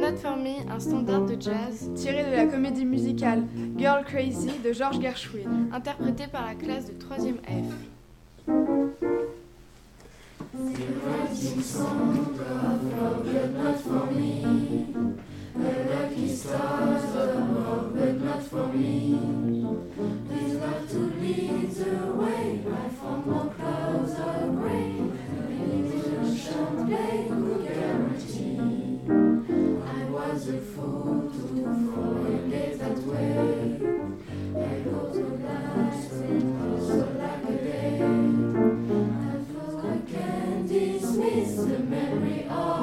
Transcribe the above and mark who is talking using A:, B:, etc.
A: Not For Me, un standard de jazz tiré de la comédie musicale Girl Crazy de George Gershwin, interprété par la classe de 3e F.
B: Writing song of love, but not for me. The lucky stars of love, but not for me. This love to lead the way, right from the clouds of rain. The champagne could guarantee. I was a fool to forget that way. I go to last and also like a day. Dismiss the memory of